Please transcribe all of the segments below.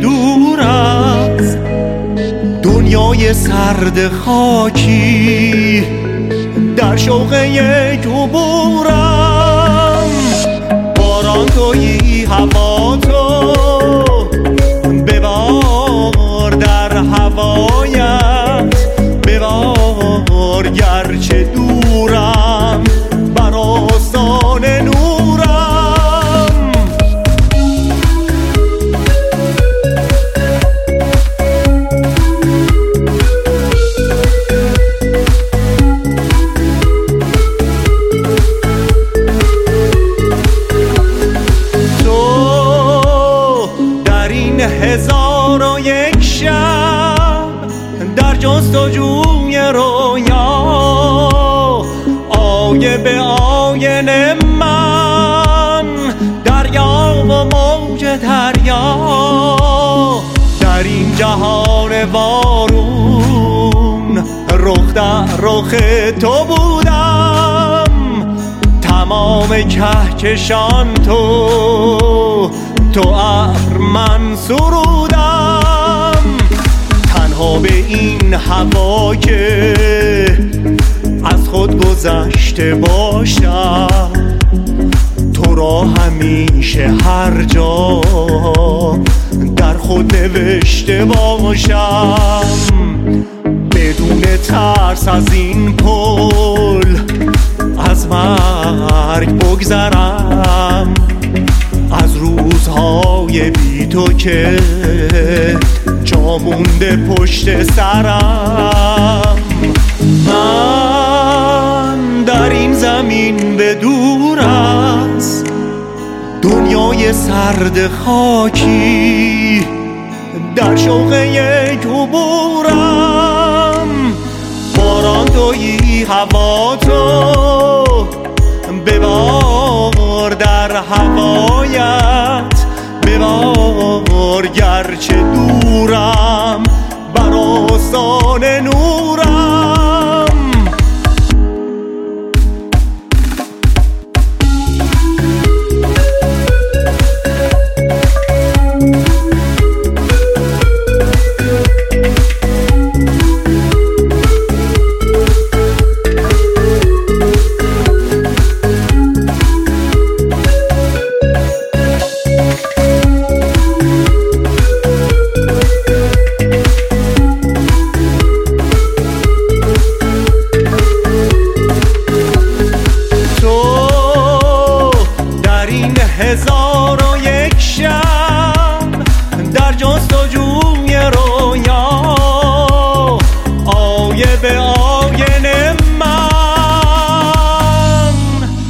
دور از دنیای سرد خاکی، در شوق یک عبورم. باران تویی، هوا تو، ببار در هوایت، ببار گرچه دورم بر آستان نورم. هزار و یک شب در جستجوی رویا، آیه به آینه من، دریا و موج دریا. در این جهان وارون رخ در رخ تو بودم، تمام کهکشان تو ابر من سرودم. تنها به این هوا که از خود گذشته باشم، تو را همیشه هر جا در خود نوشته باشم. بدون ترس از این پل از مرگ بگذرم، از روزهای بی تو که جا مونده پشت سرم. من در این زمین به دور از دنیای سرد خاکی، در شوق یک عبورم. باران تویی، هوا تو، ببار در هوایت، ببار گرچه دورم بر آستان نورم. هزار و یک شب در جستجوی رویا، آیه به آینه من،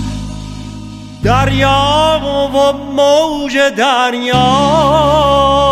دریا و موج دریا.